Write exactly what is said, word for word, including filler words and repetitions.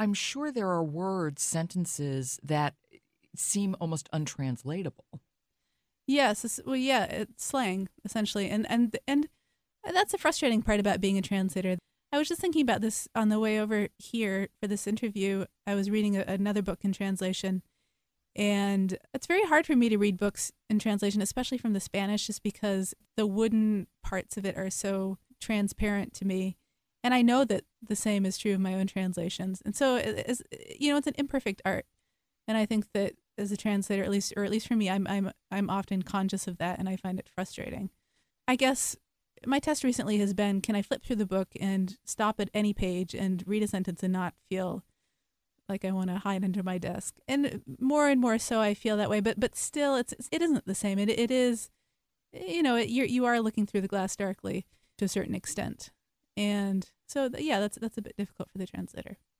I'm sure there are words, sentences that seem almost untranslatable. Yes, it's- well, yeah, it's slang essentially, and and and that's a frustrating part about being a translator. I was just thinking about this on the way over here for this interview. I was reading a, another book in translation, and it's very hard for me to read books in translation, especially from the Spanish, just because the wooden parts of it are so transparent to me. And I know that the same is true of my own translations. And so, it- it's, you know, it's an imperfect art. And I think that as a translator, at least, or at least for me, I'm I'm I'm often conscious of that, and I find it frustrating. I guess my test recently has been: can I flip through the book and stop at any page and read a sentence and not feel like I want to hide under my desk? And more and more so, I feel that way. But but still, it's it isn't the same. It it is, you know, it, you're you are looking through the glass darkly to a certain extent, and so yeah, that's that's a bit difficult for the translator.